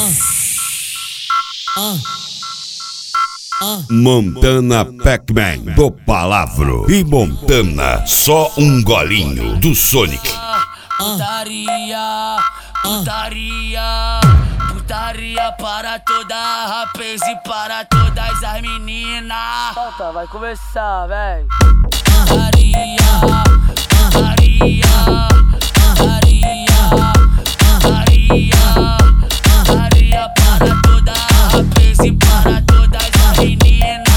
Montana Pac-Man do Palavro e Montana, só um golinho do Sonic. Putaria, putaria, putaria para toda a rapaz e para todas as meninas. Solta, vai começar, véi. Putaria, putaria, putaria, putaria, putaria para toda a rapaz e para todas as meninas.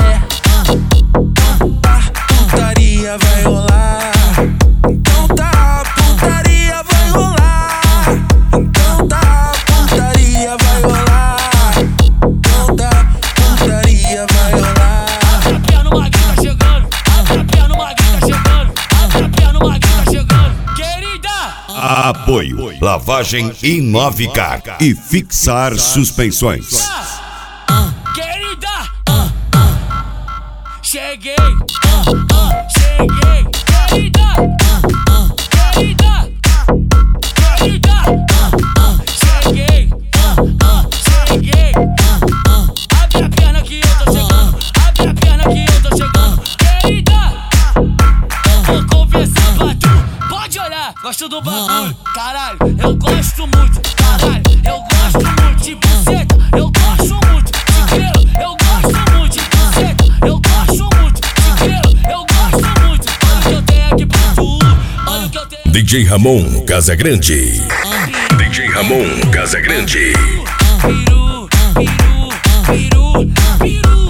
Putaria vai rolar. Então tá, putaria vai rolar. Então tá, putaria vai rolar. Então tá, putaria vai rolar. A pé no Maguinho tá chegando. A pé no Maguinho tá chegando. A pé no Maguinho tá chegando. Querida! Apoio, lavagem e 9K e fixar suspensões. Querida! Cheguei! Cheguei! Querida! Querida! Querida! Cheguei! Cheguei! Abre a perna que eu tô chegando! Abre a perna que eu tô chegando! Querida! Vou confessar pra tu! Pode olhar! Gosto do bagulho! Caralho, eu gosto muito! Caralho, eu gosto muito de buceta! Eu gosto muito de pelo! Eu gosto muito de buceta! Eu gosto muito de pelo! Eu gosto muito! Olha o que eu tenho aqui pra tu! Olha o que eu tenho! DJ Ramon Casagrande. DJ Ramon Casagrande. Piru, piru, piru, piru.